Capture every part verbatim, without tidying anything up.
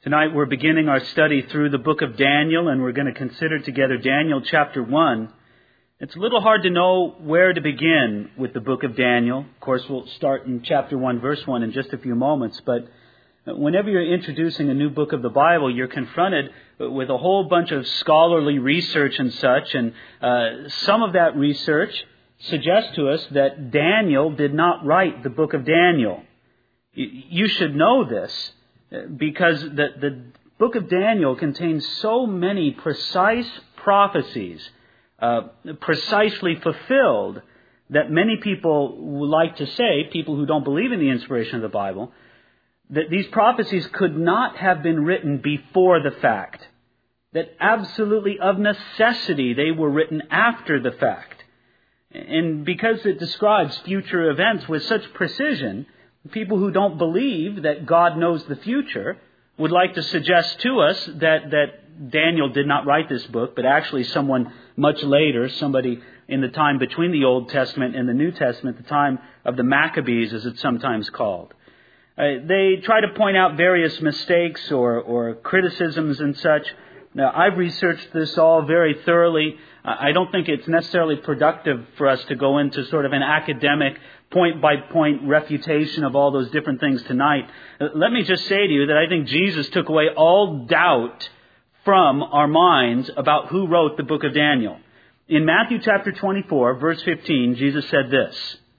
Tonight we're beginning our study through the book of Daniel, and we're going to consider together Daniel chapter one. It's a little hard to know where to begin with the book of Daniel. Of course, we'll start in chapter one, verse one in just a few moments. But whenever you're introducing a new book of the Bible, you're confronted with a whole bunch of scholarly research and such. And uh, some of that research suggests to us that Daniel did not write the book of Daniel. You should know this, because the, the book of Daniel contains so many precise prophecies, uh, precisely fulfilled, that many people would like to say, people who don't believe in the inspiration of the Bible, that these prophecies could not have been written before the fact, that absolutely of necessity they were written after the fact. And because it describes future events with such precision, people who don't believe that God knows the future would like to suggest to us that, that Daniel did not write this book, but actually someone much later, somebody in the time between the Old Testament and the New Testament, the time of the Maccabees, as it's sometimes called. Uh, they try to point out various mistakes or, or criticisms and such. Now, I've researched this all very thoroughly. I don't think it's necessarily productive for us to go into sort of an academic point-by-point refutation of all those different things tonight. Let me just say to you that I think Jesus took away all doubt from our minds about who wrote the book of Daniel. In Matthew chapter twenty-four, verse fifteen, Jesus said this.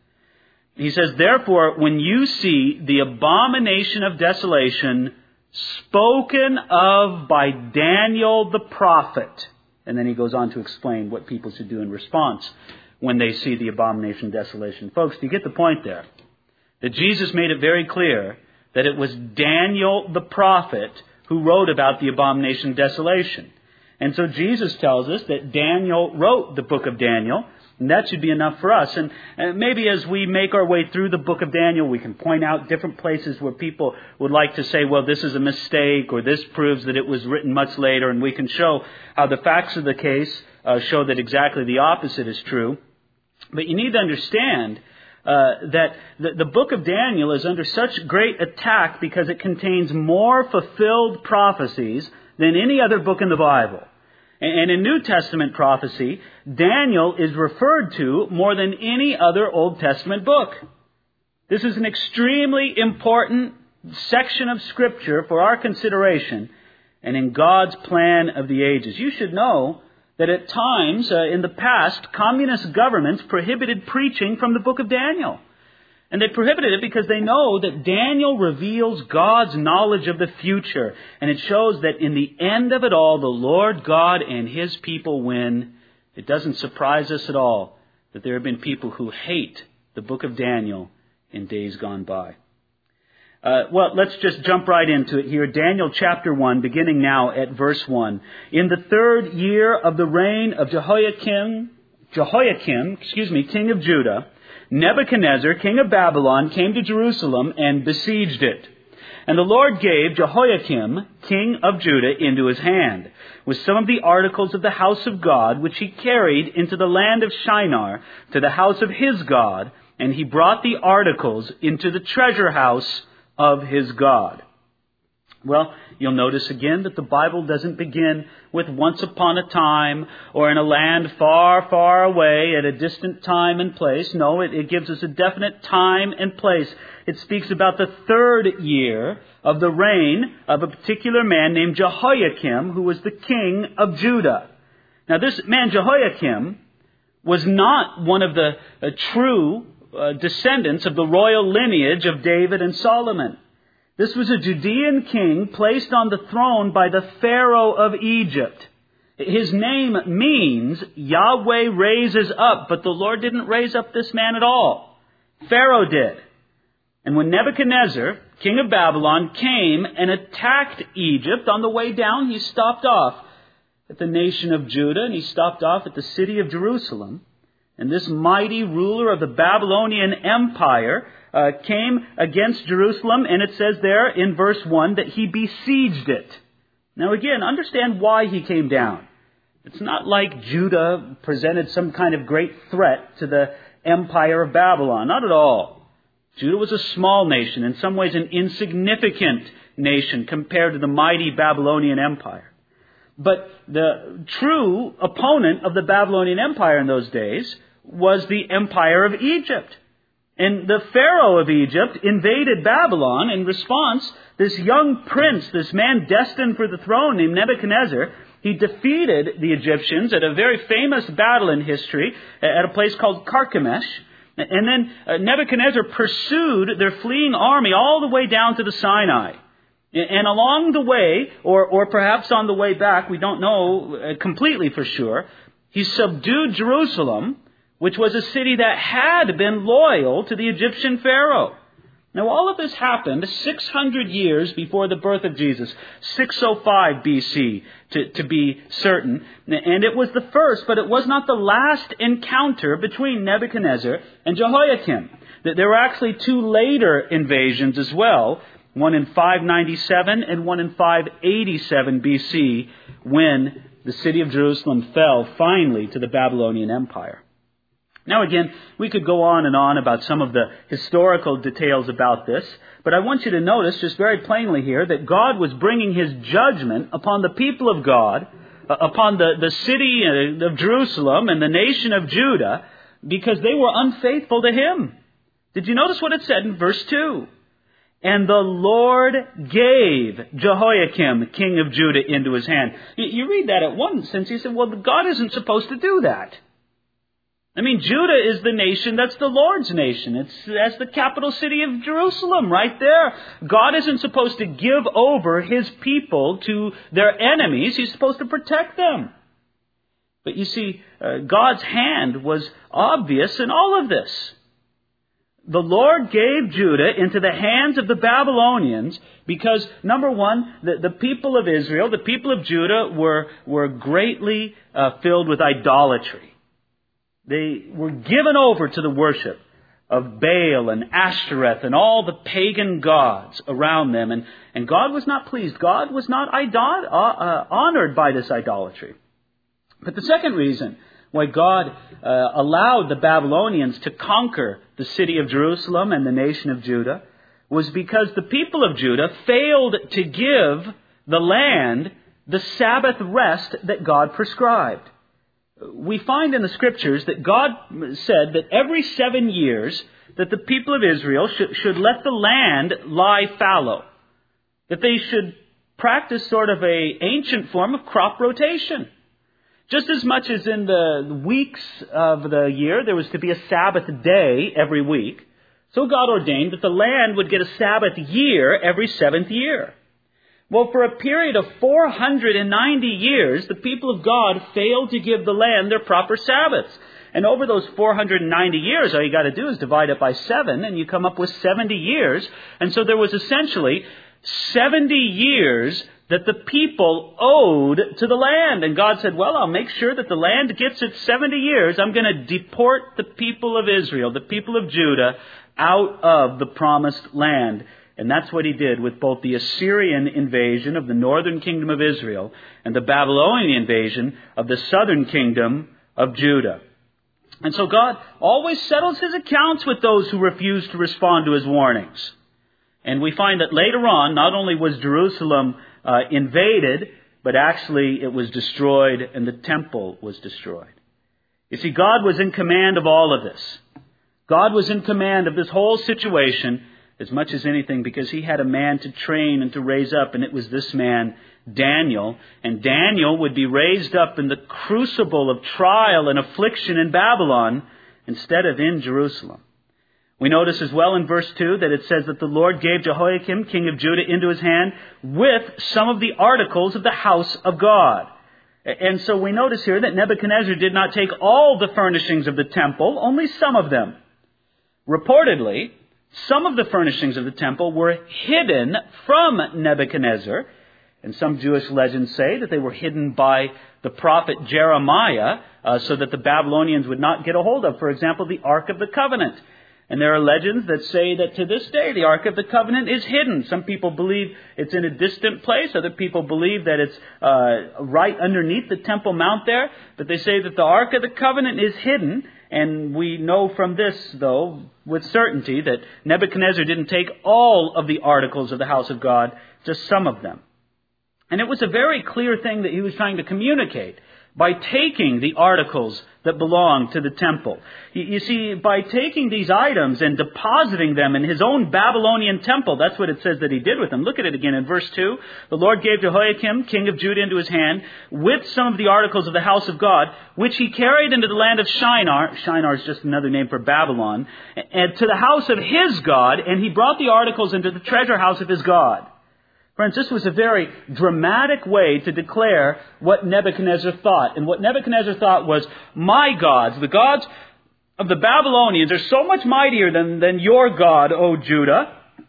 He says, "Therefore, when you see the abomination of desolation spoken of by Daniel the prophet," and then he goes on to explain what people should do in response when they see the abomination of desolation. Folks, do you get the point there? That Jesus made it very clear that it was Daniel the prophet who wrote about the abomination of desolation. And so Jesus tells us that Daniel wrote the book of Daniel, and that should be enough for us. And, and maybe as we make our way through the book of Daniel, we can point out different places where people would like to say, well, this is a mistake, or this proves that it was written much later, and we can show how the facts of the case uh, show that exactly the opposite is true. But you need to understand uh, that the, the book of Daniel is under such great attack because it contains more fulfilled prophecies than any other book in the Bible. And in New Testament prophecy, Daniel is referred to more than any other Old Testament book. This is an extremely important section of Scripture for our consideration and in God's plan of the ages. You should know that at times uh, in the past, communist governments prohibited preaching from the book of Daniel. And they prohibited it because they know that Daniel reveals God's knowledge of the future. And it shows that in the end of it all, the Lord God and His people win. It doesn't surprise us at all that there have been people who hate the book of Daniel in days gone by. Uh, well, let's just jump right into it here. Daniel chapter one, beginning now at verse one. In the third year of the reign of Jehoiakim, Jehoiakim, excuse me, king of Judah, Nebuchadnezzar, king of Babylon, came to Jerusalem and besieged it. And the Lord gave Jehoiakim, king of Judah, into his hand, with some of the articles of the house of God, which he carried into the land of Shinar, to the house of his God, and he brought the articles into the treasure house of his God. Well, you'll notice again that the Bible doesn't begin with once upon a time or in a land far, far away at a distant time and place. No, it, it gives us a definite time and place. It speaks about the third year of the reign of a particular man named Jehoiakim, who was the king of Judah. Now, this man Jehoiakim was not one of the uh, true uh, descendants of the royal lineage of David and Solomon. This was a Judean king placed on the throne by the Pharaoh of Egypt. His name means Yahweh raises up, but the Lord didn't raise up this man at all. Pharaoh did. And when Nebuchadnezzar, king of Babylon, came and attacked Egypt, on the way down he stopped off at the nation of Judah and he stopped off at the city of Jerusalem. And this mighty ruler of the Babylonian Empire uh, came against Jerusalem, and it says there in verse one that he besieged it. Now again, understand why he came down. It's not like Judah presented some kind of great threat to the empire of Babylon. Not at all. Judah was a small nation, in some ways an insignificant nation compared to the mighty Babylonian Empire. But the true opponent of the Babylonian Empire in those days was the Empire of Egypt. And the Pharaoh of Egypt invaded Babylon. In response, this young prince, this man destined for the throne named Nebuchadnezzar, he defeated the Egyptians at a very famous battle in history at a place called Carchemish. And then uh, Nebuchadnezzar pursued their fleeing army all the way down to the Sinai. And along the way, or, or perhaps on the way back, we don't know uh, completely for sure, he subdued Jerusalem, which was a city that had been loyal to the Egyptian Pharaoh. Now, all of this happened six hundred years before the birth of Jesus, six oh five B C to, to be certain. And it was the first, but it was not the last encounter between Nebuchadnezzar and Jehoiakim. There were actually two later invasions as well, one in five ninety-seven and one in five eighty-seven B C, when the city of Jerusalem fell finally to the Babylonian Empire. Now again, we could go on and on about some of the historical details about this, but I want you to notice just very plainly here that God was bringing His judgment upon the people of God, uh, upon the, the city of Jerusalem and the nation of Judah, because they were unfaithful to Him. Did you notice what it said in verse two? And the Lord gave Jehoiakim, king of Judah, into his hand. You, you read that at one sense, you say, well, God isn't supposed to do that. I mean, Judah is the nation that's the Lord's nation. It's that's the capital city of Jerusalem right there. God isn't supposed to give over His people to their enemies. He's supposed to protect them. But you see, uh, God's hand was obvious in all of this. The Lord gave Judah into the hands of the Babylonians because, number one, the, the people of Israel, the people of Judah were, were greatly uh, filled with idolatry. They were given over to the worship of Baal and Ashtoreth and all the pagan gods around them. And, and God was not pleased. God was not idol- uh, uh, honored by this idolatry. But the second reason why God uh, allowed the Babylonians to conquer the city of Jerusalem and the nation of Judah was because the people of Judah failed to give the land the Sabbath rest that God prescribed. We find in the Scriptures that God said that every seven years that the people of Israel should, should let the land lie fallow. That they should practice sort of a ancient form of crop rotation. Just as much as in the weeks of the year there was to be a Sabbath day every week, so God ordained that the land would get a Sabbath year every seventh year. Well, for a period of four hundred ninety years, the people of God failed to give the land their proper Sabbaths. And over those four hundred ninety years, all you got to do is divide it by seven, and you come up with seventy years. And so there was essentially seventy years that the people owed to the land. And God said, well, I'll make sure that the land gets its seventy years. I'm going to deport the people of Israel, the people of Judah, out of the promised land. And that's what He did with both the Assyrian invasion of the northern kingdom of Israel and the Babylonian invasion of the southern kingdom of Judah. And so God always settles His accounts with those who refuse to respond to His warnings. And we find that later on, not only was Jerusalem uh, invaded, but actually it was destroyed and the temple was destroyed. You see, God was in command of all of this. God was in command of this whole situation as much as anything, because He had a man to train and to raise up, and it was this man, Daniel. And Daniel would be raised up in the crucible of trial and affliction in Babylon instead of in Jerusalem. We notice as well in verse two that it says that the Lord gave Jehoiakim, king of Judah, into his hand with some of the articles of the house of God. And so we notice here that Nebuchadnezzar did not take all the furnishings of the temple, only some of them. Reportedly, some of the furnishings of the temple were hidden from Nebuchadnezzar. And some Jewish legends say that they were hidden by the prophet Jeremiah uh, so that the Babylonians would not get a hold of, for example, the Ark of the Covenant. And there are legends that say that to this day the Ark of the Covenant is hidden. Some people believe it's in a distant place. Other people believe that it's uh, right underneath the Temple Mount there. But they say that the Ark of the Covenant is hidden. And we know from this, though, with certainty that Nebuchadnezzar didn't take all of the articles of the house of God. just some of them. And it was a very clear thing that he was trying to communicate by taking the articles that belonged to the temple. You, you see, by taking these items and depositing them in his own Babylonian temple, that's what it says that he did with them. Look at it again in verse two. The Lord gave Jehoiakim, king of Judah, into his hand with some of the articles of the house of God, which he carried into the land of Shinar. Shinar is just another name for Babylon. And to the house of his God, and he brought the articles into the treasure house of his God. Friends, this was a very dramatic way to declare what Nebuchadnezzar thought. And what Nebuchadnezzar thought was, my gods, the gods of the Babylonians, are so much mightier than, than your God, O Judah.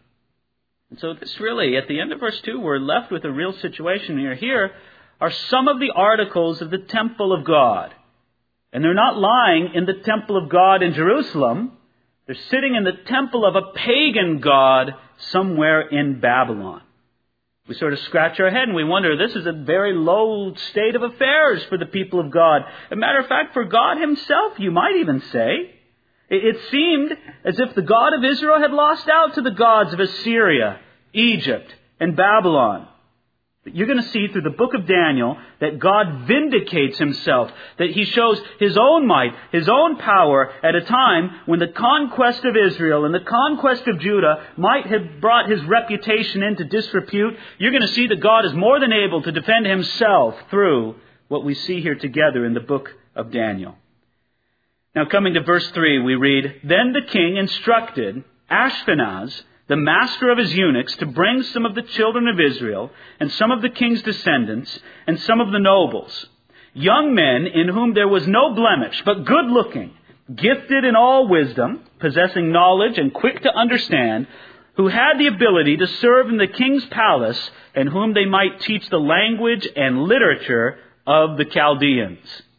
And so this really, at the end of verse two, we're left with a real situation here. Here are some of the articles of the temple of God. And they're not lying in the temple of God in Jerusalem. They're sitting in the temple of a pagan god somewhere in Babylon. We sort of scratch our head and we wonder, this is a very low state of affairs for the people of God. As a matter of fact, for God himself, you might even say. It seemed as if the God of Israel had lost out to the gods of Assyria, Egypt, and Babylon. But you're going to see through the book of Daniel that God vindicates himself, that he shows his own might, his own power at a time when the conquest of Israel and the conquest of Judah might have brought his reputation into disrepute. You're going to see that God is more than able to defend himself through what we see here together in the book of Daniel. Now coming to verse three, we read, Then the king instructed Ashpenaz, the master of his eunuchs, to bring some of the children of Israel, and some of the king's descendants, and some of the nobles, young men in whom there was no blemish, but good-looking, gifted in all wisdom, possessing knowledge and quick to understand, who had the ability to serve in the king's palace, and whom they might teach the language and literature of the Chaldeans.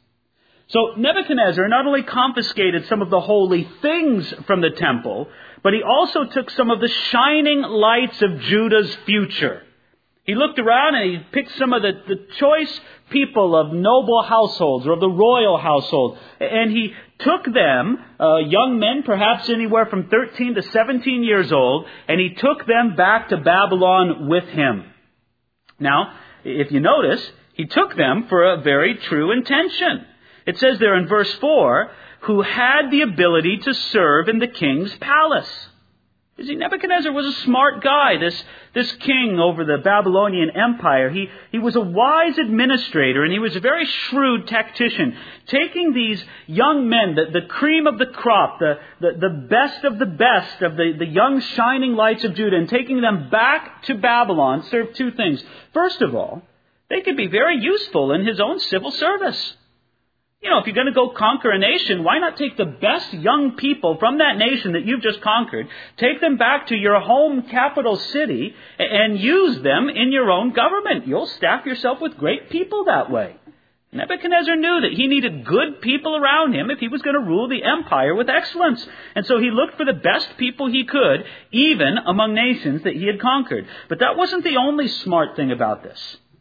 So Nebuchadnezzar not only confiscated some of the holy things from the temple, but he also took some of the shining lights of Judah's future. He looked around and he picked some of the, the choice people of noble households or of the royal household. And he took them, uh, young men, perhaps anywhere from thirteen to seventeen years old, and he took them back to Babylon with him. Now, if you notice, he took them for a very true intention. It says there in verse four, who had the ability to serve in the king's palace. You see, Nebuchadnezzar was a smart guy, this, this king over the Babylonian Empire. He, he was a wise administrator and he was a very shrewd tactician, taking these young men, the, the cream of the crop, the, the, the best of the best of the, the young shining lights of Judah, and taking them back to Babylon, served two things. First of all, they could be very useful in his own civil service. You know, if you're going to go conquer a nation, why not take the best young people from that nation that you've just conquered, take them back to your home capital city, and use them in your own government? You'll staff yourself with great people that way. Nebuchadnezzar knew that he needed good people around him if he was going to rule the empire with excellence. And so he looked for the best people he could, even among nations that he had conquered. But that wasn't the only smart thing about this.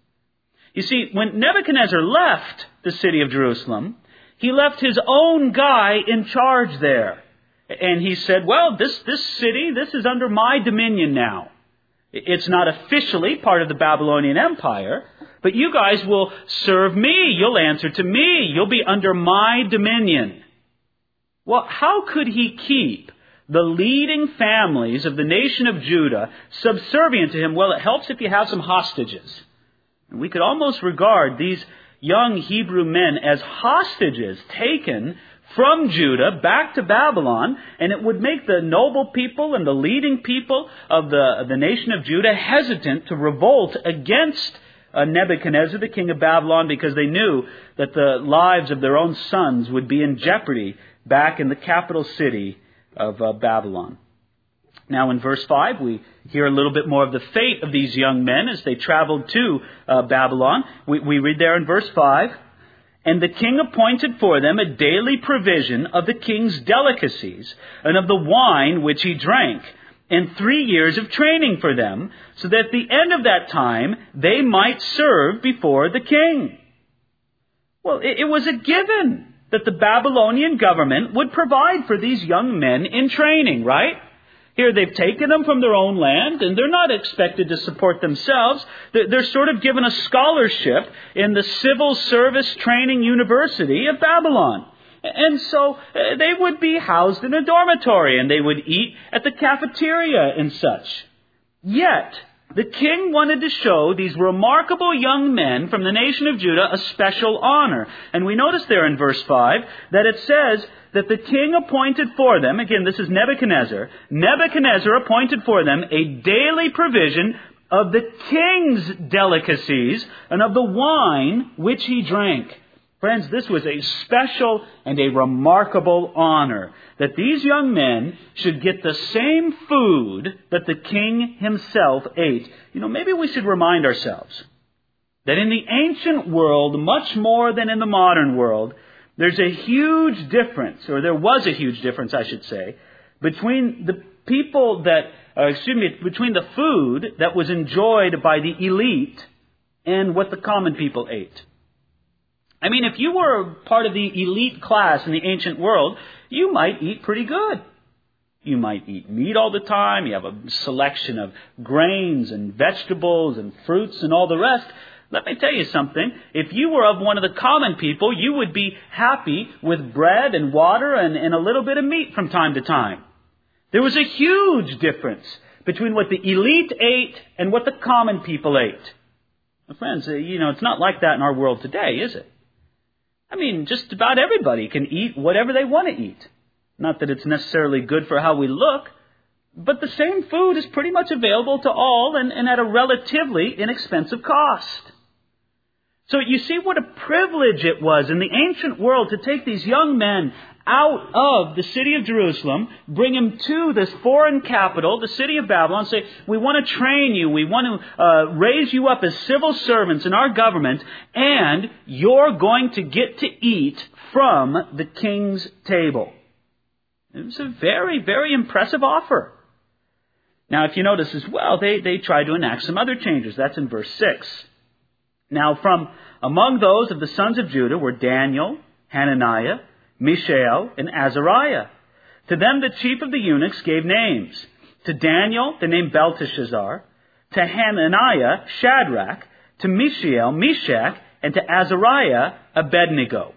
You see, when Nebuchadnezzar left the city of Jerusalem, he left his own guy in charge there. And he said, well, this, this city, this is under my dominion now. It's not officially part of the Babylonian Empire, but you guys will serve me. You'll answer to me. You'll be under my dominion. Well, how could he keep the leading families of the nation of Judah subservient to him? Well, it helps if you have some hostages. And we could almost regard these young Hebrew men as hostages taken from Judah back to Babylon, and it would make the noble people and the leading people of the, of the nation of Judah hesitant to revolt against uh, Nebuchadnezzar, the king of Babylon, because they knew that the lives of their own sons would be in jeopardy back in the capital city of uh, Babylon. Now in verse five, we hear a little bit more of the fate of these young men as they traveled to uh, Babylon. We, we read there in verse five, and the king appointed for them a daily provision of the king's delicacies and of the wine which he drank, and three years of training for them, so that at the end of that time they might serve before the king. Well, it, it was a given that the Babylonian government would provide for these young men in training, right? Here they've taken them from their own land, and they're not expected to support themselves. They're sort of given a scholarship in the Civil Service Training University of Babylon. And so they would be housed in a dormitory, and they would eat at the cafeteria and such. Yet, the king wanted to show these remarkable young men from the nation of Judah a special honor. And we notice there in verse five that it says that the king appointed for them, again this is Nebuchadnezzar, Nebuchadnezzar appointed for them a daily provision of the king's delicacies and of the wine which he drank. Friends, this was a special and a remarkable honor, that these young men should get the same food that the king himself ate. You know, maybe we should remind ourselves that in the ancient world, much more than in the modern world, there's a huge difference, or there was a huge difference, I should say, between the people that, uh, excuse me, between the food that was enjoyed by the elite and what the common people ate. I mean, if you were part of the elite class in the ancient world, you might eat pretty good. You might eat meat all the time. You have a selection of grains and vegetables and fruits and all the rest. Let me tell you something. If you were of one of the common people, you would be happy with bread and water and, and a little bit of meat from time to time. There was a huge difference between what the elite ate and what the common people ate. Well, friends, you know, it's not like that in our world today, is it? I mean, just about everybody can eat whatever they want to eat. Not that it's necessarily good for how we look, but the same food is pretty much available to all and, and at a relatively inexpensive cost. So you see what a privilege it was in the ancient world to take these young men out of the city of Jerusalem, bring them to this foreign capital, the city of Babylon, say, we want to train you, we want to uh, raise you up as civil servants in our government, and you're going to get to eat from the king's table. It was a very, very impressive offer. Now, if you notice as well, they, they tried to enact some other changes. That's in verse six. Now, from among those of the sons of Judah were Daniel, Hananiah, Mishael, and Azariah. To them the chief of the eunuchs gave names. To Daniel the name Belteshazzar, to Hananiah Shadrach, to Mishael Meshach, and to Azariah Abednego.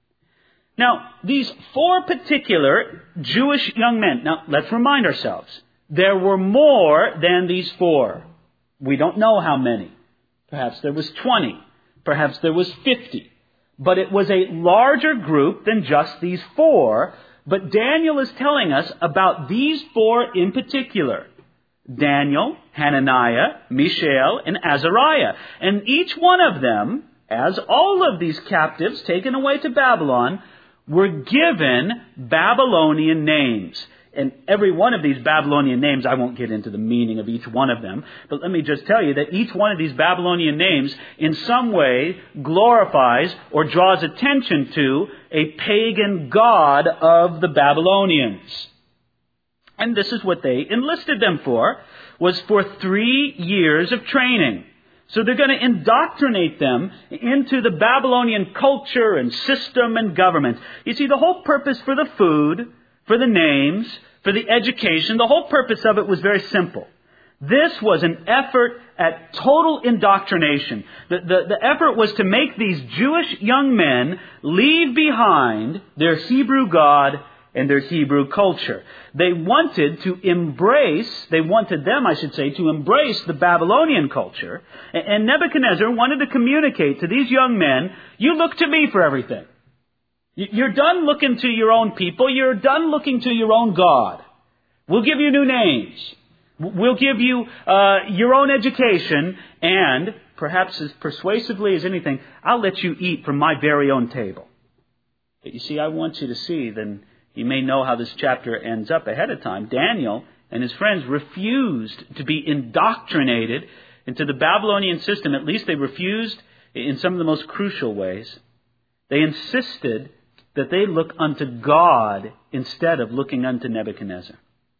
Now, these four particular Jewish young men, now let's remind ourselves, there were more than these four. We don't know how many. Perhaps there was twenty. Perhaps there was fifty. But it was a larger group than just these four. But Daniel is telling us about these four in particular. Daniel, Hananiah, Mishael, and Azariah. And each one of them, as all of these captives taken away to Babylon, were given Babylonian names. And every one of these Babylonian names, I won't get into the meaning of each one of them, but let me just tell you that each one of these Babylonian names in some way glorifies or draws attention to a pagan god of the Babylonians. And this is what they enlisted them for, was for three years of training. So they're going to indoctrinate them into the Babylonian culture and system and government. You see, the whole purpose for the food, for the names, for the education, the whole purpose of it was very simple. This was an effort at total indoctrination. The, the, the effort was to make these Jewish young men leave behind their Hebrew God and their Hebrew culture. They wanted to embrace, they wanted them, I should say, to embrace the Babylonian culture. And Nebuchadnezzar wanted to communicate to these young men, you look to me for everything. You're done looking to your own people. You're done looking to your own God. We'll give you new names. We'll give you uh, your own education. And perhaps as persuasively as anything, I'll let you eat from my very own table. But you see, I want you to see, then you may know how this chapter ends up ahead of time. Daniel and his friends refused to be indoctrinated into the Babylonian system. At least they refused in some of the most crucial ways. They insisted that they look unto God instead of looking unto Nebuchadnezzar.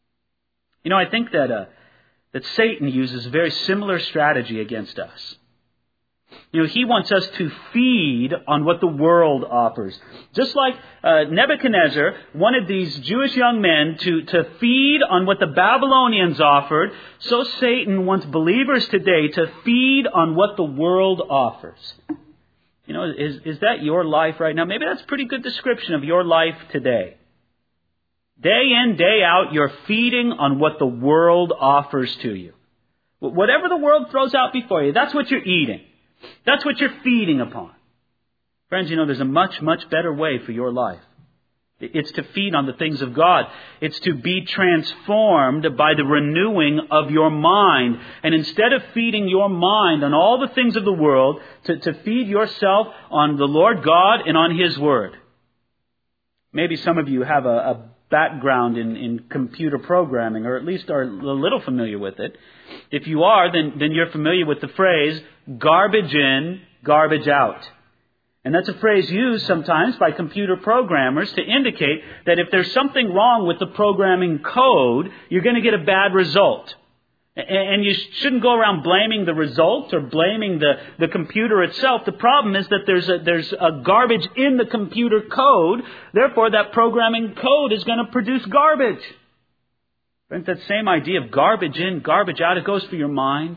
You know, I think that uh, that Satan uses a very similar strategy against us. You know, He wants us to feed on what the world offers. Just like uh, Nebuchadnezzar wanted these Jewish young men to, to feed on what the Babylonians offered, so Satan wants believers today to feed on what the world offers. You know, is, is that your life right now? Maybe that's a pretty good description of your life today. Day in, day out, you're feeding on what the world offers to you. Whatever the world throws out before you, that's what you're eating. That's what you're feeding upon. Friends, you know, there's a much, much better way for your life. It's to feed on the things of God. It's to be transformed by the renewing of your mind. And instead of feeding your mind on all the things of the world, to, to feed yourself on the Lord God and on His Word. Maybe some of you have a, a background in, in computer programming, or at least are a little familiar with it. If you are, then, then you're familiar with the phrase, garbage in, garbage out. And that's a phrase used sometimes by computer programmers to indicate that if there's something wrong with the programming code, you're going to get a bad result. And you shouldn't go around blaming the result or blaming the, the computer itself. The problem is that there's a, there's a garbage in the computer code. Therefore, that programming code is going to produce garbage. Friends, that same idea of garbage in, garbage out, it goes for your mind.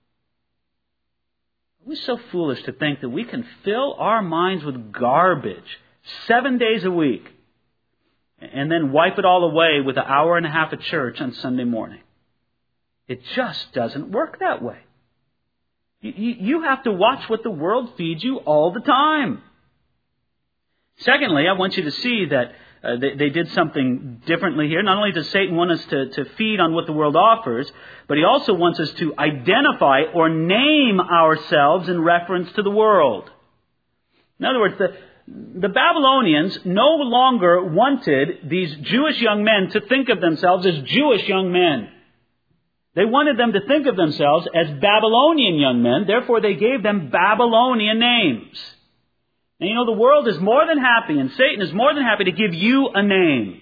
We're so foolish to think that we can fill our minds with garbage seven days a week and then wipe it all away with an hour and a half at church on Sunday morning. It just doesn't work that way. You, you, you have to watch what the world feeds you all the time. Secondly, I want you to see that uh, they, they did something differently here. Not only does Satan want us to, to feed on what the world offers, but he also wants us to identify or name ourselves in reference to the world. In other words, the, the Babylonians no longer wanted these Jewish young men to think of themselves as Jewish young men. They wanted them to think of themselves as Babylonian young men. Therefore, they gave them Babylonian names. And you know, the world is more than happy, and Satan is more than happy to give you a name.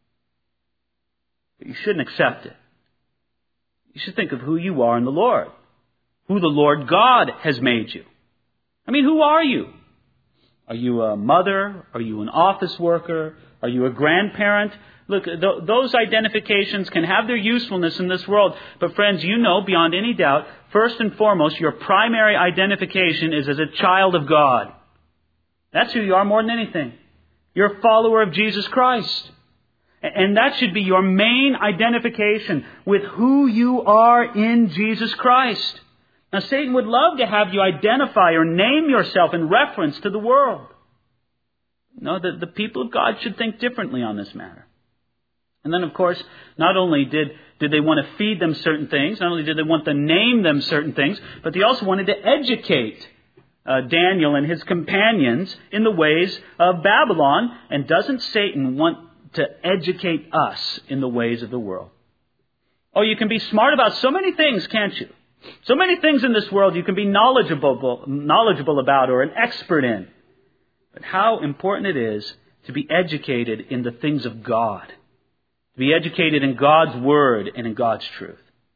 But you shouldn't accept it. You should think of who you are in the Lord. Who the Lord God has made you. I mean, who are you? Are you a mother? Are you an office worker? Are you a grandparent? Look, th- those identifications can have their usefulness in this world. But friends, you know beyond any doubt, first and foremost, your primary identification is as a child of God. That's who you are more than anything. You're a follower of Jesus Christ. And that should be your main identification with who you are in Jesus Christ. Now, Satan would love to have you identify or name yourself in reference to the world. No, the, the people of God should think differently on this matter. And then, of course, not only did, did they want to feed them certain things, not only did they want to name them certain things, but they also wanted to educate uh, Daniel and his companions in the ways of Babylon. And doesn't Satan want to educate us in the ways of the world? Oh, you can be smart about so many things, can't you? So many things in this world you can be knowledgeable, knowledgeable about or an expert in. But how important it is to be educated in the things of God. To be educated in God's Word and in God's truth.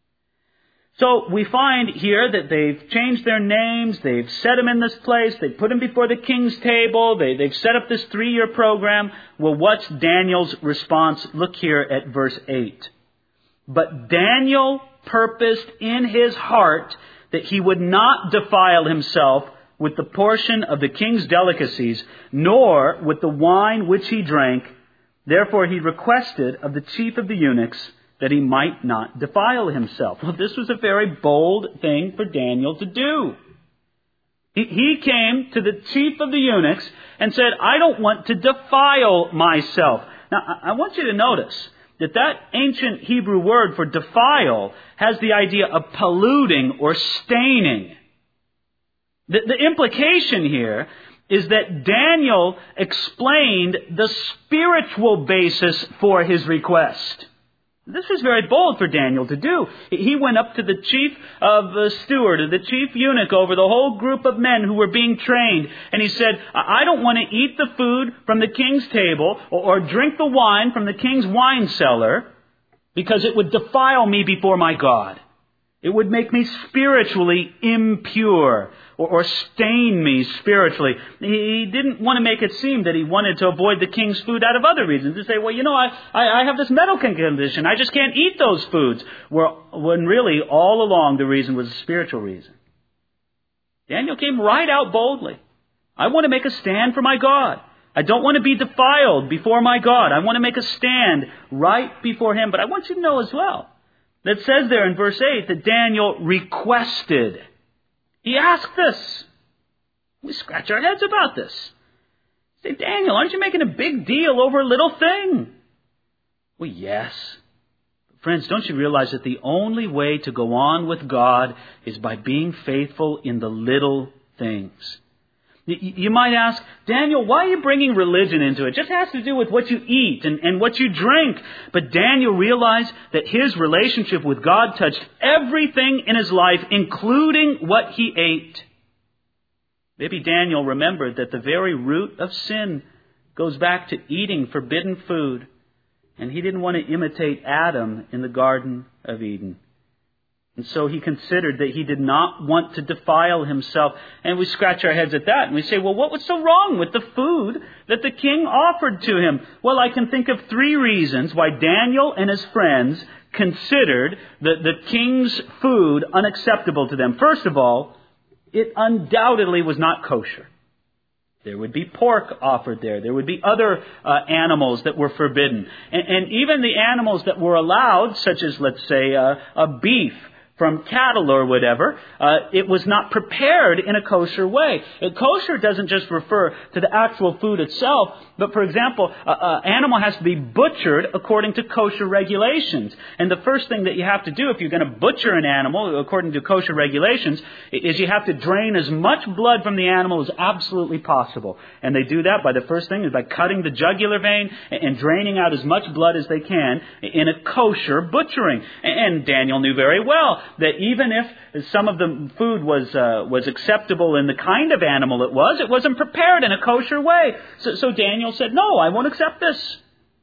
So we find here that they've changed their names, they've set them in this place, they've put them before the king's table, they, they've set up this three-year program. Well, what's Daniel's response? Look here at verse eight. But Daniel purposed in his heart that he would not defile himself with the portion of the king's delicacies, nor with the wine which he drank. Therefore he requested of the chief of the eunuchs that he might not defile himself. Well, this was a very bold thing for Daniel to do. He, he came to the chief of the eunuchs and said, I don't want to defile myself. Now, I, I want you to notice that that ancient Hebrew word for defile has the idea of polluting or staining. The, the implication here is that Daniel explained the spiritual basis for his request. This was very bold for Daniel to do. He went up to the chief of the steward, or the chief eunuch over the whole group of men who were being trained, and he said, I don't want to eat the food from the king's table or, or drink the wine from the king's wine cellar because it would defile me before my God. It would make me spiritually impure. or, or stain me spiritually. He didn't want to make it seem that he wanted to avoid the king's food out of other reasons. To say, well, you know, I, I, I have this medical condition. I just can't eat those foods. When really, all along, the reason was a spiritual reason. Daniel came right out boldly. I want to make a stand for my God. I don't want to be defiled before my God. I want to make a stand right before Him. But I want you to know as well, that says there in verse eight that Daniel requested. He asked this. We scratch our heads about this. Say, Daniel, aren't you making a big deal over a little thing? Well, yes. But friends, don't you realize that the only way to go on with God is by being faithful in the little things? You might ask, Daniel, why are you bringing religion into it? It just has to do with what you eat and, and what you drink. But Daniel realized that his relationship with God touched everything in his life, including what he ate. Maybe Daniel remembered that the very root of sin goes back to eating forbidden food. And he didn't want to imitate Adam in the Garden of Eden. And so he considered that he did not want to defile himself. And we scratch our heads at that. And we say, well, what was so wrong with the food that the king offered to him? Well, I can think of three reasons why Daniel and his friends considered the, the king's food unacceptable to them. First of all, it undoubtedly was not kosher. There would be pork offered there. There would be other uh, animals that were forbidden. And, and even the animals that were allowed, such as, let's say, uh, a beef from cattle or whatever, uh, it was not prepared in a kosher way. Uh, kosher doesn't just refer to the actual food itself, but for example, an uh, animal has to be butchered according to kosher regulations. And the first thing that you have to do if you're going to butcher an animal according to kosher regulations is you have to drain as much blood from the animal as absolutely possible. And they do that by the first thing is by cutting the jugular vein and draining out as much blood as they can in a kosher butchering. And Daniel knew very well that even if some of the food was uh, was acceptable in the kind of animal it was, it wasn't prepared in a kosher way. So, so Daniel said, no, I won't accept this.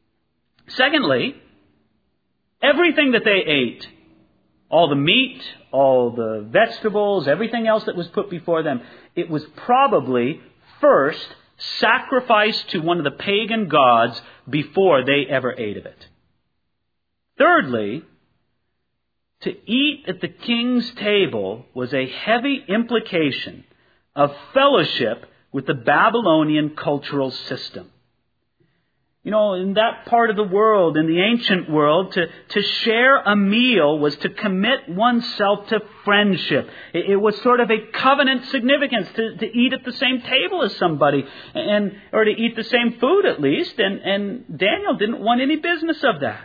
Secondly, everything that they ate, all the meat, all the vegetables, everything else that was put before them, it was probably first sacrificed to one of the pagan gods before they ever ate of it. Thirdly, to eat at the king's table was a heavy implication of fellowship with the Babylonian cultural system. You know, in that part of the world, in the ancient world, to, to share a meal was to commit oneself to friendship. It, it was sort of a covenant significance to, to eat at the same table as somebody, and or to eat the same food at least. And, and Daniel didn't want any business of that.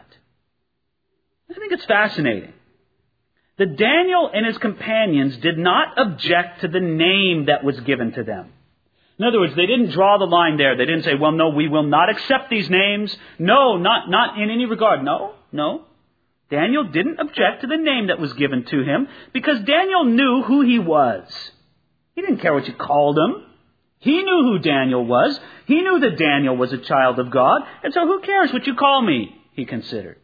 I think it's fascinating that Daniel and his companions did not object to the name that was given to them. In other words, they didn't draw the line there. They didn't say, well, no, we will not accept these names. No, not, not in any regard. No, no. Daniel didn't object to the name that was given to him because Daniel knew who he was. He didn't care what you called him. He knew who Daniel was. He knew that Daniel was a child of God. And so who cares what you call me, he considered.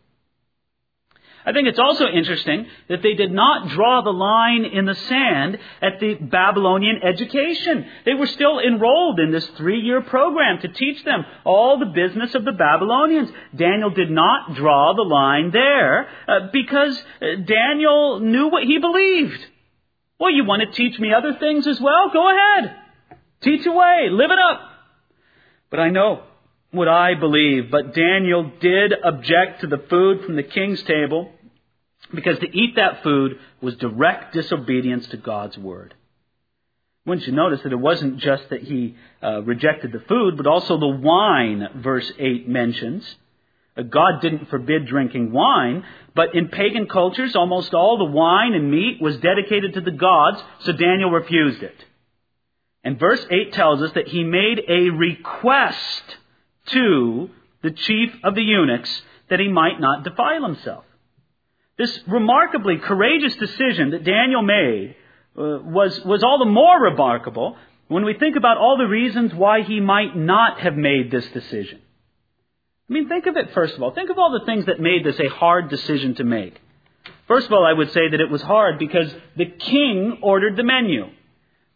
I think it's also interesting that they did not draw the line in the sand at the Babylonian education. They were still enrolled in this three-year program to teach them all the business of the Babylonians. Daniel did not draw the line there uh, because Daniel knew what he believed. Well, you want to teach me other things as well? Go ahead. Teach away. Live it up. But I know what I believe, but Daniel did object to the food from the king's table because to eat that food was direct disobedience to God's word. Wouldn't you notice that it wasn't just that he uh, rejected the food, but also the wine, verse eight mentions. Uh, God didn't forbid drinking wine, but in pagan cultures, almost all the wine and meat was dedicated to the gods, so Daniel refused it. And verse eight tells us that he made a request to the chief of the eunuchs that he might not defile himself. This remarkably courageous decision that Daniel made uh, was, was all the more remarkable when we think about all the reasons why he might not have made this decision. I mean, think of it first of all. Think of all the things that made this a hard decision to make. First of all, I would say that it was hard because the king ordered the menu.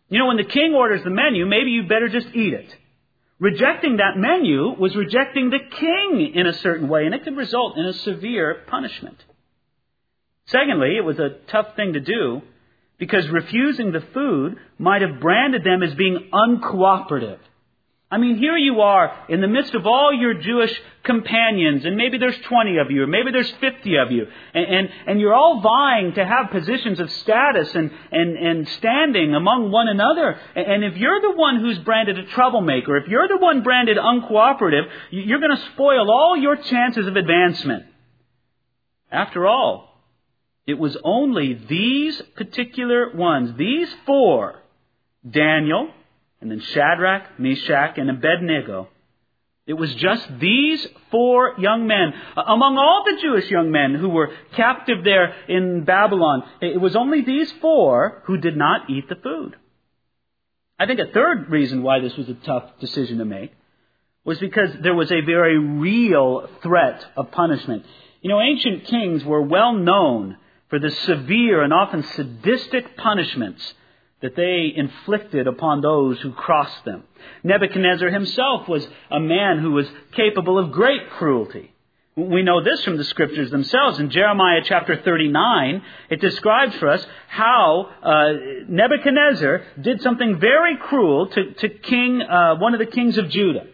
You know, when the king orders the menu, maybe you better just eat it. Rejecting that menu was rejecting the king in a certain way, and it could result in a severe punishment. Secondly, it was a tough thing to do because refusing the food might have branded them as being uncooperative. I mean, here you are in the midst of all your Jewish companions, and maybe there's twenty of you, or maybe there's fifty of you, and, and, and you're all vying to have positions of status and, and, and standing among one another. And if you're the one who's branded a troublemaker, if you're the one branded uncooperative, you're going to spoil all your chances of advancement. After all, it was only these particular ones, these four, Daniel, and then Shadrach, Meshach, and Abednego. It was just these four young men. Among all the Jewish young men who were captive there in Babylon, it was only these four who did not eat the food. I think a third reason why this was a tough decision to make was because there was a very real threat of punishment. You know, ancient kings were well known for the severe and often sadistic punishments that they inflicted upon those who crossed them. Nebuchadnezzar himself was a man who was capable of great cruelty. We know this from the Scriptures themselves. In Jeremiah chapter thirty-nine, it describes for us how uh, Nebuchadnezzar did something very cruel to, to King, uh, one of the kings of Judah.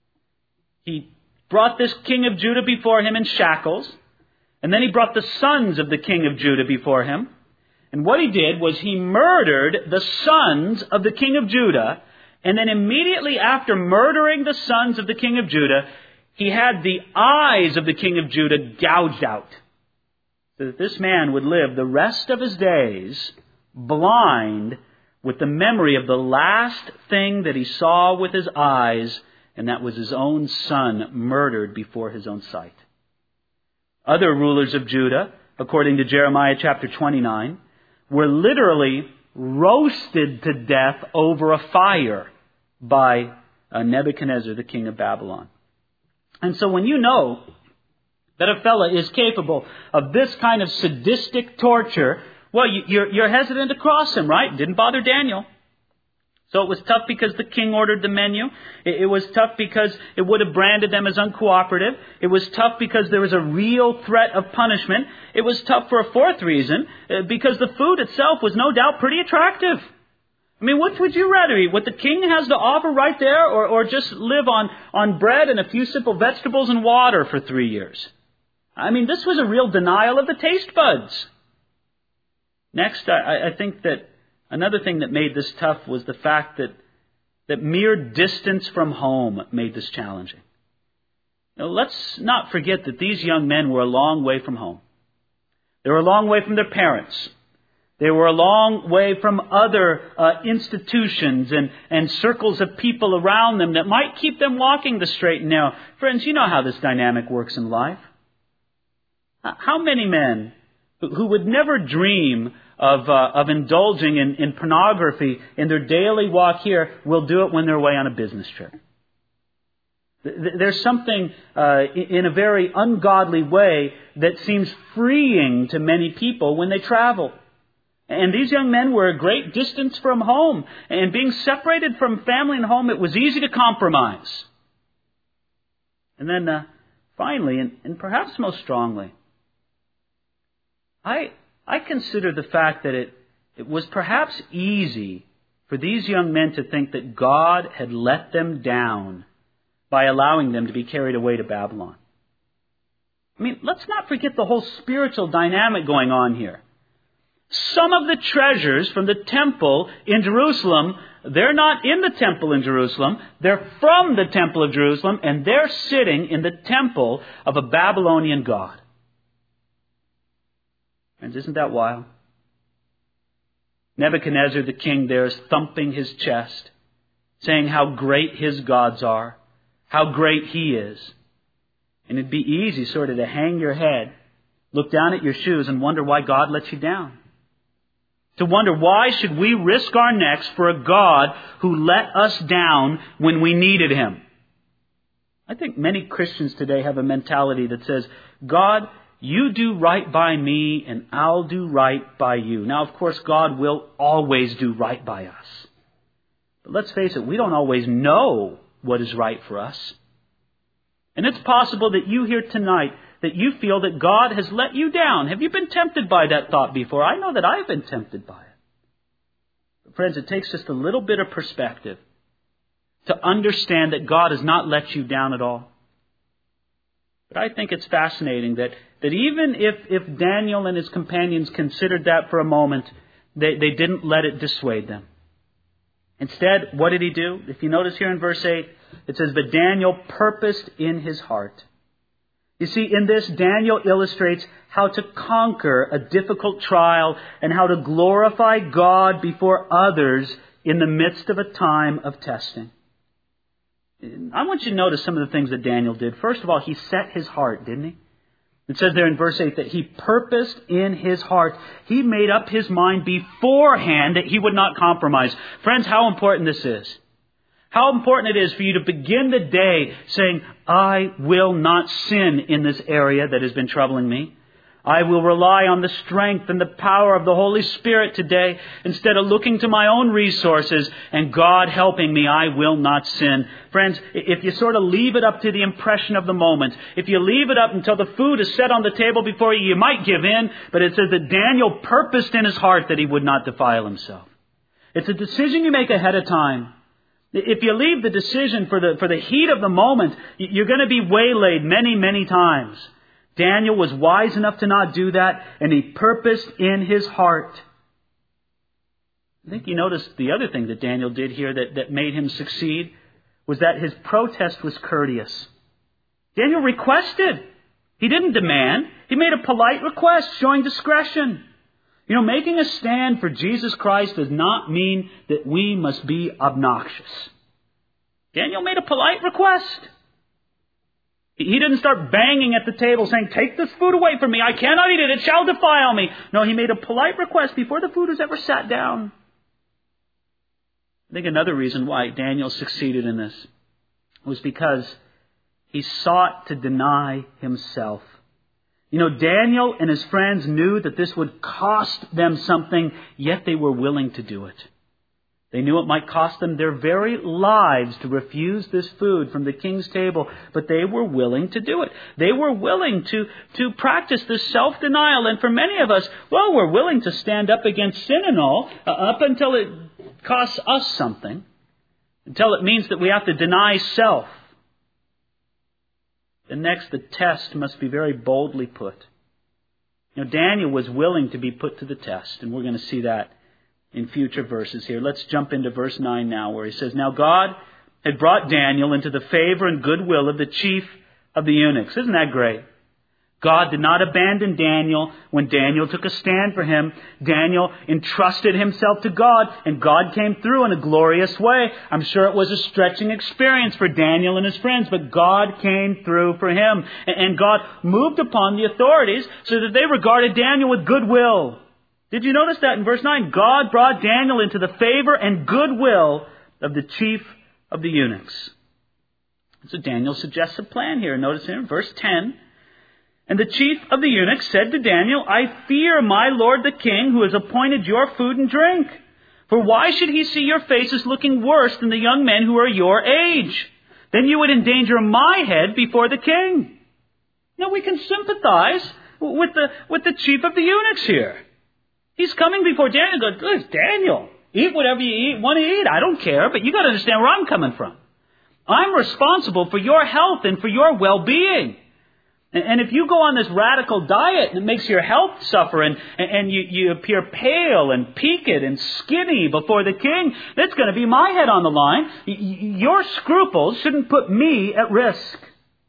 He brought this king of Judah before him in shackles, and then he brought the sons of the king of Judah before him. And what he did was he murdered the sons of the king of Judah, and then immediately after murdering the sons of the king of Judah, he had the eyes of the king of Judah gouged out, so that this man would live the rest of his days blind with the memory of the last thing that he saw with his eyes, and that was his own son murdered before his own sight. Other rulers of Judah, according to Jeremiah chapter twenty-nine, were literally roasted to death over a fire by uh, Nebuchadnezzar, the king of Babylon. And so when you know that a fella is capable of this kind of sadistic torture, well, you, you're, you're hesitant to cross him, right? Didn't bother Daniel. So it was tough because the king ordered the menu. It, it was tough because it would have branded them as uncooperative. It was tough because there was a real threat of punishment. It was tough for a fourth reason, uh, because the food itself was no doubt pretty attractive. I mean, what would you rather eat? What the king has to offer right there, or, or just live on, on bread and a few simple vegetables and water for three years? I mean, this was a real denial of the taste buds. Next, I, I think that another thing that made this tough was the fact that, that mere distance from home made this challenging. Now, let's not forget that these young men were a long way from home. They were a long way from their parents. They were a long way from other uh, institutions and, and circles of people around them that might keep them walking the straight and narrow. Friends, you know how this dynamic works in life. How many men who would never dream of uh, of indulging in, in pornography in their daily walk here will do it when they're away on a business trip? There's something uh, in a very ungodly way that seems freeing to many people when they travel. And these young men were a great distance from home. And being separated from family and home, it was easy to compromise. And then uh, finally, and, and perhaps most strongly, I I consider the fact that it, it was perhaps easy for these young men to think that God had let them down by allowing them to be carried away to Babylon. I mean, let's not forget the whole spiritual dynamic going on here. Some of the treasures from the temple in Jerusalem, they're not in the temple in Jerusalem. They're from the temple of Jerusalem, and they're sitting in the temple of a Babylonian god. And isn't that wild? Nebuchadnezzar, the king there, is thumping his chest, saying how great his gods are, how great he is. And it'd be easy sort of to hang your head, look down at your shoes, and wonder why God lets you down. To wonder, why should we risk our necks for a God who let us down when we needed Him? I think many Christians today have a mentality that says, God, you do right by me and I'll do right by you. Now, of course, God will always do right by us. But let's face it, we don't always know what is right for us. And it's possible that you here tonight, that you feel that God has let you down. Have you been tempted by that thought before? I know that I've been tempted by it. But friends, it takes just a little bit of perspective to understand that God has not let you down at all. But I think it's fascinating that, that even if, if Daniel and his companions considered that for a moment, they, they didn't let it dissuade them. Instead, what did he do? If you notice here in verse eight, it says, "But Daniel purposed in his heart." You see, in this, Daniel illustrates how to conquer a difficult trial and how to glorify God before others in the midst of a time of testing. I want you to notice some of the things that Daniel did. First of all, he set his heart, didn't he? It says there in verse eight that he purposed in his heart. He made up his mind beforehand that he would not compromise. Friends, how important this is. How important it is for you to begin the day saying, "I will not sin in this area that has been troubling me. I will rely on the strength and the power of the Holy Spirit today instead of looking to my own resources and God helping me. I will not sin." Friends, if you sort of leave it up to the impression of the moment, if you leave it up until the food is set on the table before you, you might give in. But it says that Daniel purposed in his heart that he would not defile himself. It's a decision you make ahead of time. If you leave the decision for the, for the heat of the moment, you're going to be waylaid many, many times. Daniel was wise enough to not do that, and he purposed in his heart. I think you noticed the other thing that Daniel did here that, that made him succeed was that his protest was courteous. Daniel requested. He didn't demand. He made a polite request, showing discretion. You know, making a stand for Jesus Christ does not mean that we must be obnoxious. Daniel made a polite request. He didn't start banging at the table saying, "Take this food away from me. I cannot eat it. It shall defile me." No, he made a polite request before the food was ever sat down. I think another reason why Daniel succeeded in this was because he sought to deny himself. You know, Daniel and his friends knew that this would cost them something, yet they were willing to do it. They knew it might cost them their very lives to refuse this food from the king's table, but they were willing to do it. They were willing to, to practice this self-denial. And for many of us, well, we're willing to stand up against sin and all, uh, up until it costs us something, until it means that we have to deny self. And next, the test must be very boldly put. You know, Daniel was willing to be put to the test, and we're going to see that in future verses here. Let's jump into verse nine now, where he says, "Now God had brought Daniel into the favor and goodwill of the chief of the eunuchs." Isn't that great? God did not abandon Daniel when Daniel took a stand for him. Daniel entrusted himself to God, and God came through in a glorious way. I'm sure it was a stretching experience for Daniel and his friends, but God came through for him. And God moved upon the authorities so that they regarded Daniel with goodwill. Did you notice that in verse nine? God brought Daniel into the favor and goodwill of the chief of the eunuchs. So Daniel suggests a plan here. Notice here in verse ten. "And the chief of the eunuchs said to Daniel, 'I fear my lord the king, who has appointed your food and drink. For why should he see your faces looking worse than the young men who are your age? Then you would endanger my head before the king.'" Now we can sympathize with the, with the chief of the eunuchs here. He's coming before Daniel and goes, "Look, Daniel, eat whatever you eat, want to eat. I don't care, but you got to understand where I'm coming from. I'm responsible for your health and for your well-being. And if you go on this radical diet and it makes your health suffer and, and you, you appear pale and peaked and skinny before the king, that's going to be my head on the line. Your scruples shouldn't put me at risk."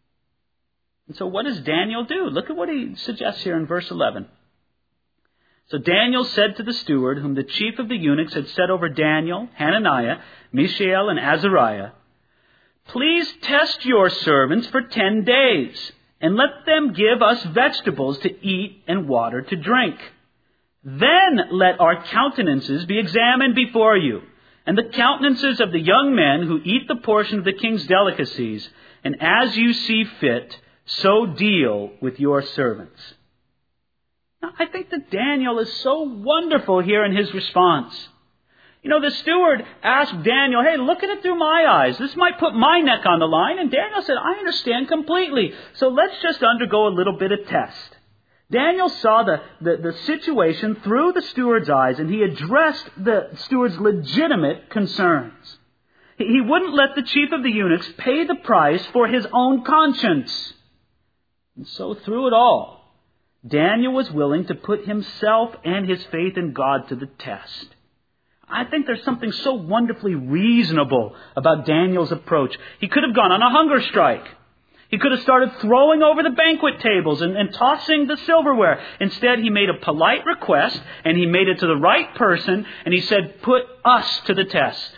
And so what does Daniel do? Look at what he suggests here in verse eleven. "So Daniel said to the steward, whom the chief of the eunuchs had set over Daniel, Hananiah, Mishael, and Azariah, 'Please test your servants for ten days. And let them give us vegetables to eat and water to drink. Then let our countenances be examined before you, and the countenances of the young men who eat the portion of the king's delicacies, and as you see fit, so deal with your servants.'" Now, I think that Daniel is so wonderful here in his response. You know, the steward asked Daniel, hey, look at it through my eyes. This might put my neck on the line. And Daniel said, I understand completely. So let's just undergo a little bit of test. Daniel saw the, the, the situation through the steward's eyes, and he addressed the steward's legitimate concerns. He, he wouldn't let the chief of the eunuchs pay the price for his own conscience. And so through it all, Daniel was willing to put himself and his faith in God to the test. I think there's something so wonderfully reasonable about Daniel's approach. He could have gone on a hunger strike. He could have started throwing over the banquet tables and, and tossing the silverware. Instead, he made a polite request, and he made it to the right person, and he said, put us to the test.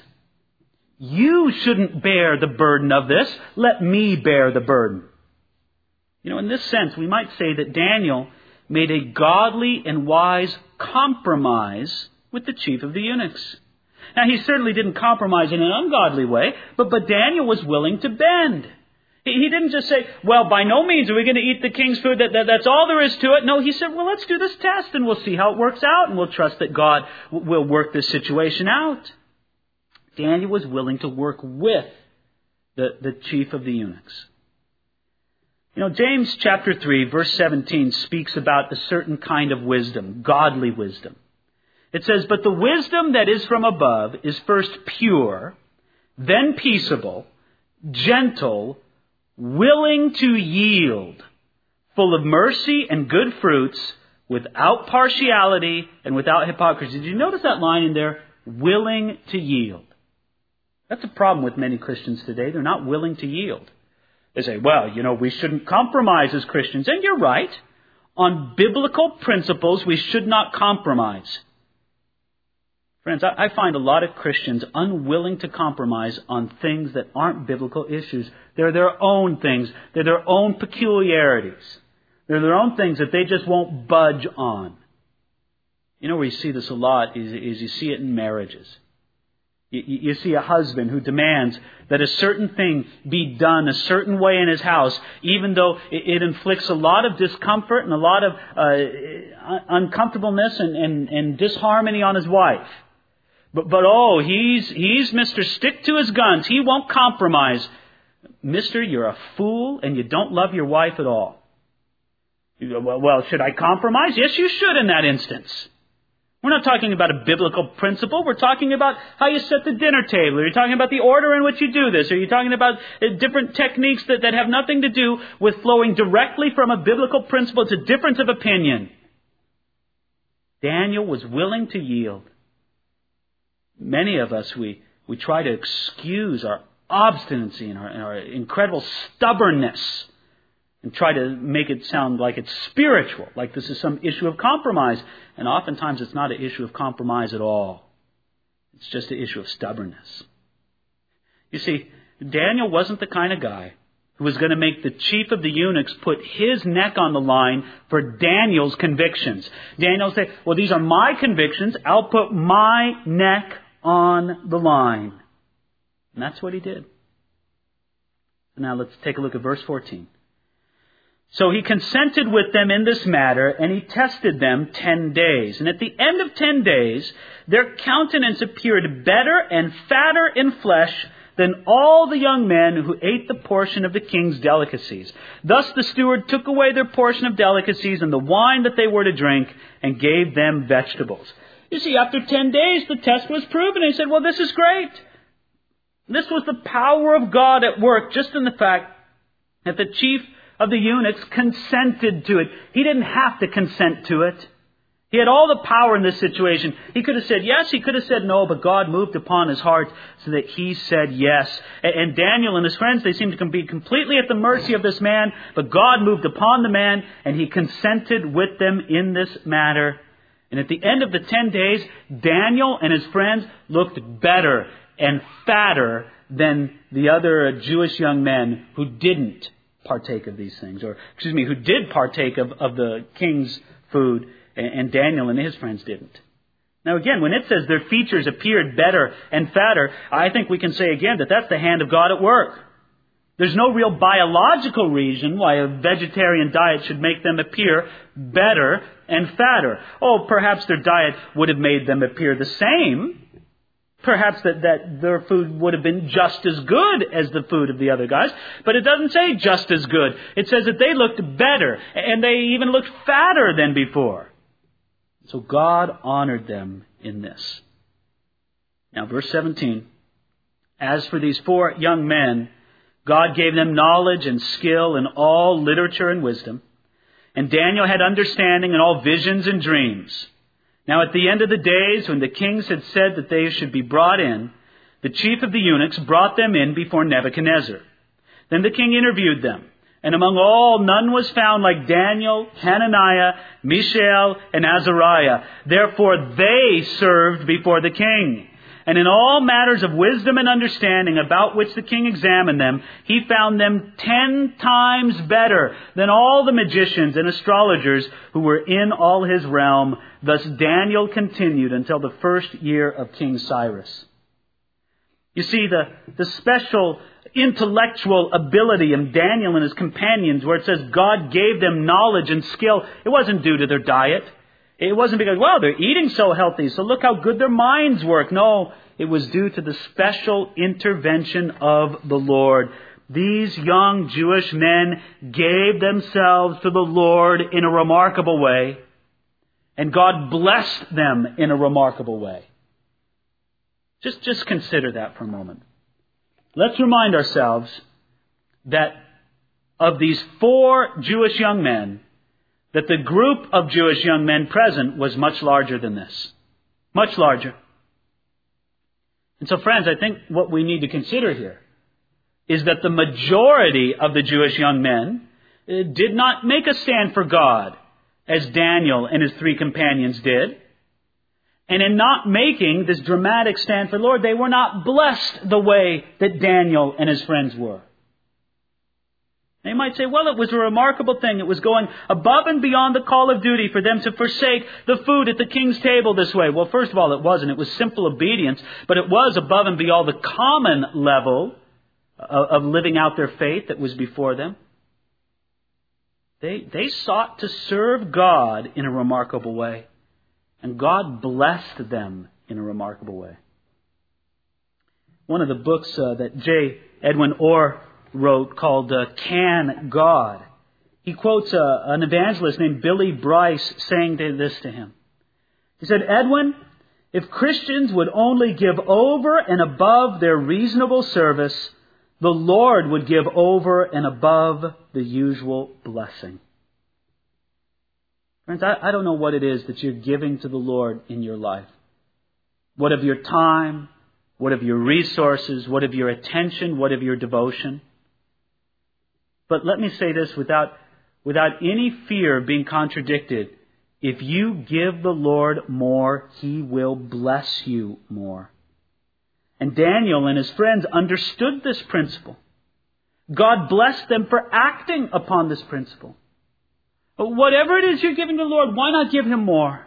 You shouldn't bear the burden of this. Let me bear the burden. You know, in this sense, we might say that Daniel made a godly and wise compromise with the chief of the eunuchs. Now, he certainly didn't compromise in an ungodly way, but, but Daniel was willing to bend. He, he didn't just say, well, by no means are we going to eat the king's food. That, that, that's all there is to it. No, he said, well, let's do this test and we'll see how it works out, and we'll trust that God w- will work this situation out. Daniel was willing to work with the, the chief of the eunuchs. You know, James chapter three, verse seventeen speaks about a certain kind of wisdom, godly wisdom. It says, but the wisdom that is from above is first pure, then peaceable, gentle, willing to yield, full of mercy and good fruits, without partiality and without hypocrisy. Did you notice that line in there? Willing to yield. That's a problem with many Christians today. They're not willing to yield. They say, well, you know, we shouldn't compromise as Christians. And you're right. On biblical principles, we should not compromise. Friends, I find a lot of Christians unwilling to compromise on things that aren't biblical issues. They're their own things. They're their own peculiarities. They're their own things that they just won't budge on. You know where you see this a lot is, is you see it in marriages. You, you see a husband who demands that a certain thing be done a certain way in his house, even though it, it inflicts a lot of discomfort and a lot of uh, uncomfortableness and, and, and disharmony on his wife. But, but oh, he's, he's Mister Stick to his guns. He won't compromise. Mister, you're a fool and you don't love your wife at all. You go, well, well, should I compromise? Yes, you should in that instance. We're not talking about a biblical principle. We're talking about how you set the dinner table. Are you talking about the order in which you do this? Are you talking about different techniques that, that have nothing to do with flowing directly from a biblical principle to difference of opinion? Daniel was willing to yield. Many of us, we, we try to excuse our obstinacy and our, and our incredible stubbornness and try to make it sound like it's spiritual, like this is some issue of compromise. And oftentimes it's not an issue of compromise at all. It's just an issue of stubbornness. You see, Daniel wasn't the kind of guy who was going to make the chief of the eunuchs put his neck on the line for Daniel's convictions. Daniel said, well, these are my convictions. I'll put my neck on the line. And that's what he did. Now let's take a look at verse fourteen. So he consented with them in this matter, and he tested them ten days. And at the end of ten days, their countenance appeared better and fatter in flesh than all the young men who ate the portion of the king's delicacies. Thus the steward took away their portion of delicacies and the wine that they were to drink, and gave them vegetables. You see, after ten days, the test was proven. And he said, well, this is great. This was the power of God at work, just in the fact that the chief of the eunuchs consented to it. He didn't have to consent to it. He had all the power in this situation. He could have said yes, he could have said no, but God moved upon his heart so that he said yes. And Daniel and his friends, they seemed to be completely at the mercy of this man, but God moved upon the man and he consented with them in this matter. And at the end of the ten days, Daniel and his friends looked better and fatter than the other Jewish young men who didn't partake of these things, or excuse me, who did partake of, of the king's food, and, and Daniel and his friends didn't. Now again, when it says their features appeared better and fatter, I think we can say again that that's the hand of God at work. There's no real biological reason why a vegetarian diet should make them appear better and fatter. Oh, perhaps their diet would have made them appear the same. Perhaps that, that their food would have been just as good as the food of the other guys. But it doesn't say just as good. It says that they looked better. And they even looked fatter than before. So God honored them in this. Now, verse seventeen. As for these four young men, God gave them knowledge and skill in all literature and wisdom. And Daniel had understanding in all visions and dreams. Now at the end of the days, when the kings had said that they should be brought in, the chief of the eunuchs brought them in before Nebuchadnezzar. Then the king interviewed them, and among all none was found like Daniel, Hananiah, Mishael, and Azariah. Therefore they served before the king. And in all matters of wisdom and understanding about which the king examined them, he found them ten times better than all the magicians and astrologers who were in all his realm. Thus Daniel continued until the first year of King Cyrus. You see, the, the special intellectual ability of Daniel and his companions, where it says God gave them knowledge and skill, it wasn't due to their diet. It wasn't because, well, they're eating so healthy, so look how good their minds work. No, it was due to the special intervention of the Lord. These young Jewish men gave themselves to the Lord in a remarkable way, and God blessed them in a remarkable way. Just, just consider that for a moment. Let's remind ourselves that of these four Jewish young men, that the group of Jewish young men present was much larger than this. Much larger. And so, friends, I think what we need to consider here is that the majority of the Jewish young men did not make a stand for God as Daniel and his three companions did. And in not making this dramatic stand for the Lord, they were not blessed the way that Daniel and his friends were. They might say, well, it was a remarkable thing. It was going above and beyond the call of duty for them to forsake the food at the king's table this way. Well, first of all, it wasn't. It was simple obedience, but it was above and beyond the common level of living out their faith that was before them. They, they sought to serve God in a remarkable way, and God blessed them in a remarkable way. One of the books uh, that J. Edwin Orr wrote called uh, Can God? He quotes uh, an evangelist named Billy Bryce saying this to him. He said, Edwin, if Christians would only give over and above their reasonable service, the Lord would give over and above the usual blessing. Friends, I, I don't know what it is that you're giving to the Lord in your life. What of your time? What of your resources? What of your attention? What of your devotion? But let me say this without, without any fear of being contradicted. If you give the Lord more, He will bless you more. And Daniel and his friends understood this principle. God blessed them for acting upon this principle. But whatever it is you're giving to the Lord, why not give Him more?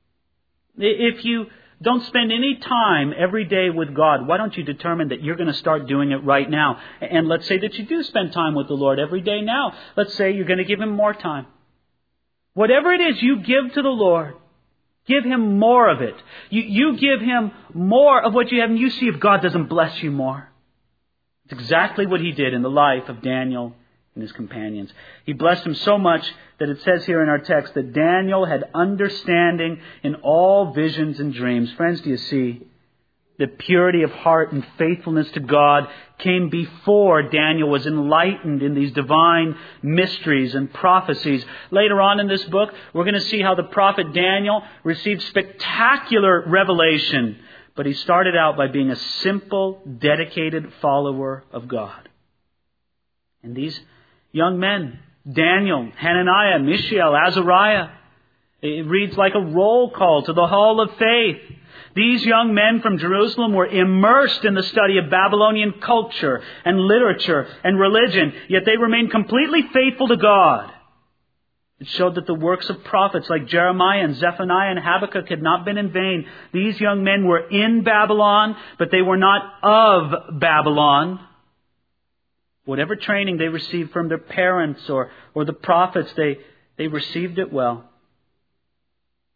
If you don't spend any time every day with God, why don't you determine that you're going to start doing it right now? And let's say that you do spend time with the Lord every day now. Let's say you're going to give Him more time. Whatever it is you give to the Lord, give Him more of it. You, you give Him more of what you have, and you see if God doesn't bless you more. It's exactly what He did in the life of Daniel and his companions. He blessed them so much that it says here in our text that Daniel had understanding in all visions and dreams. Friends, do you see? The purity of heart and faithfulness to God came before Daniel was enlightened in these divine mysteries and prophecies. Later on in this book, we're going to see how the prophet Daniel received spectacular revelation. But he started out by being a simple, dedicated follower of God. And these young men, Daniel, Hananiah, Mishael, Azariah, it reads like a roll call to the hall of faith. These young men from Jerusalem were immersed in the study of Babylonian culture and literature and religion, yet they remained completely faithful to God. It showed that the works of prophets like Jeremiah and Zephaniah and Habakkuk had not been in vain. These young men were in Babylon, but they were not of Babylon. Whatever training they received from their parents or, or the prophets, they, they received it well.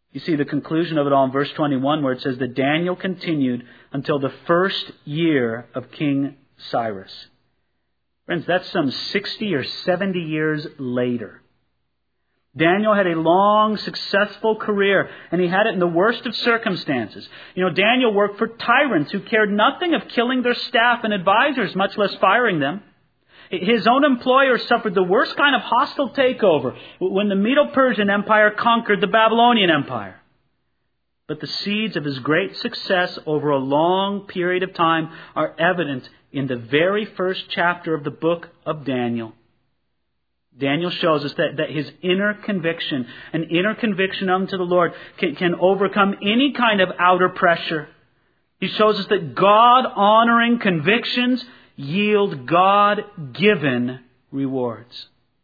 You see the conclusion of it all in verse twenty-one, where it says that Daniel continued until the first year of King Cyrus. Friends, that's some sixty or seventy years later. Daniel had a long, successful career, and he had it in the worst of circumstances. You know, Daniel worked for tyrants who cared nothing of killing their staff and advisors, much less firing them. His own employer suffered the worst kind of hostile takeover when the Medo-Persian Empire conquered the Babylonian Empire. But the seeds of his great success over a long period of time are evident in the very first chapter of the book of Daniel. Daniel shows us that, that his inner conviction, an inner conviction unto the Lord, can, can overcome any kind of outer pressure. He shows us that God-honoring convictions yield God-given rewards.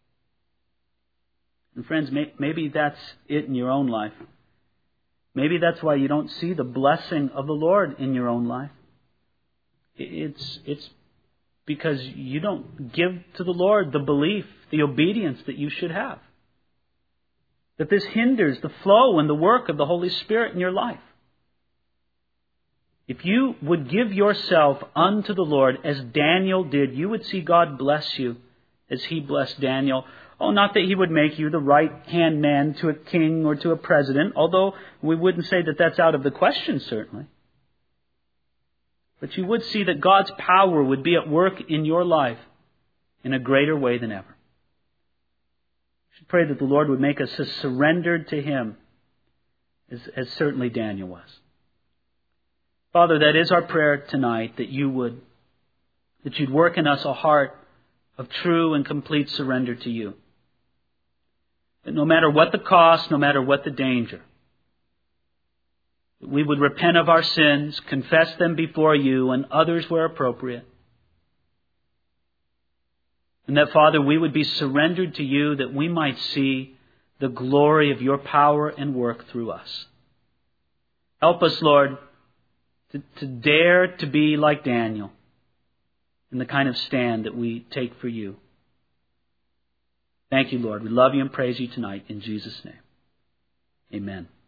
And friends, may, maybe that's it in your own life. Maybe that's why you don't see the blessing of the Lord in your own life. It's, it's because you don't give to the Lord the belief, the obedience that you should have. That this hinders the flow and the work of the Holy Spirit in your life. If you would give yourself unto the Lord as Daniel did, you would see God bless you as He blessed Daniel. Oh, not that He would make you the right-hand man to a king or to a president, although we wouldn't say that that's out of the question, certainly. But you would see that God's power would be at work in your life in a greater way than ever. We should pray that the Lord would make us as surrendered to Him as, as certainly Daniel was. Father, that is our prayer tonight, that you would, that you'd work in us a heart of true and complete surrender to you. That no matter what the cost, no matter what the danger, that we would repent of our sins, confess them before you and others where appropriate. And that, Father, we would be surrendered to you that we might see the glory of your power and work through us. Help us, Lord, to, to dare to be like Daniel in the kind of stand that we take for you. Thank you, Lord. We love you and praise you tonight in Jesus' name. Amen.